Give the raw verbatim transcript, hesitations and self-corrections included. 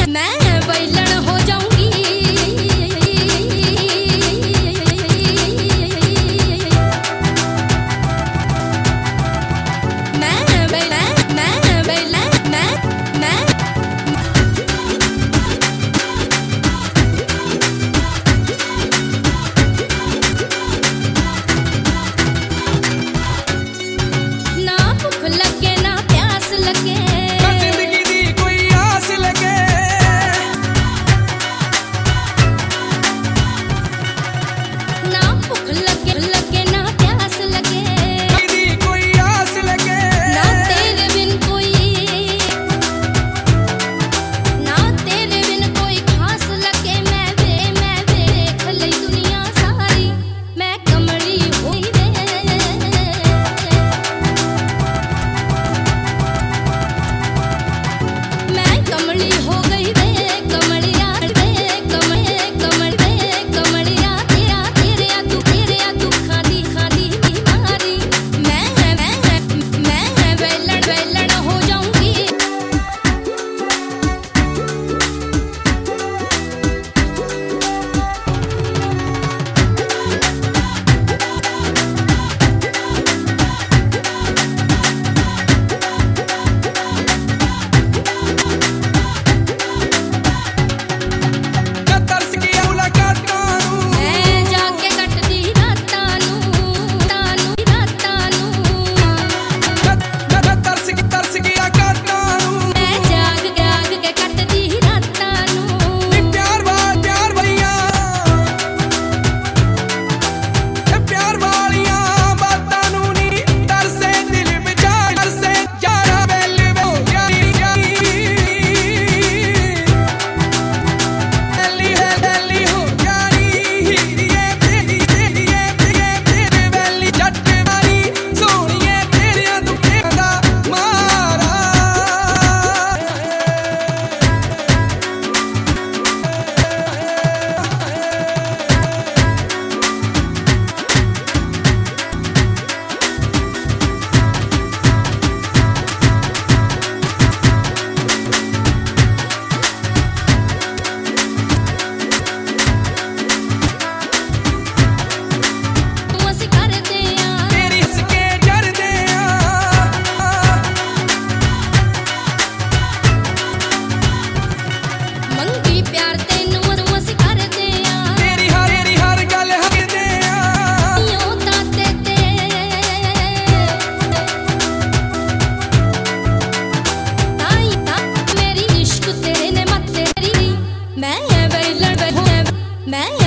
मैं बैलन हो जाऊंगी। मैं बैलन मैं बैलन मैं मैं ना भूख लगे ना प्यास लगे, जिंदगी दी कोई आस लगे, ना भूख लगे लगे ना प्यास लगे, दी कोई आस लगे, ना तेरे बिन कोई ना तेरे बिन कोई खास लगे। मैं वे मैं देख लई दुनिया सारी, मैं कमली होई वे। मैं कमली हो गई वे, कमलिया वे कमल कमल वे कमलिया तेरा तेरे दुख तेरे दुखां दी खादी बीमारी। मैं मैं मैं वेलण वेलण हो जाऊंगी। मैं तरस गया मुलाकातां नूं, मैं जाके कटदी रातां नूं तानू रातां नूं। मैं मैं तरस गया तरस गया कातां नूं, मैं जाग जाग के कटदी रातां नूं। नी प्यार वाल प्यार वालियां ते प्यार वालियां बातां नूं नी तरसे दिल विच तरसे यारा वेल वे यारी यारी वेली है वेली हो यारी हीरीए तेरी तेरीए तेरे तेरे वेली जट मारी सोहणीए तेरियां दुखियां दा मारा। तू अस करदे आ तेरी हस के डरदे आ, मंगी प्यार तैनू तू अस करदे आ। तेरी हर तेरी हर गल हकदे आ, यूं तां ते ते ताई तां मेरी इश्क तेरे ने मत तेरी। मैं बैलन मैं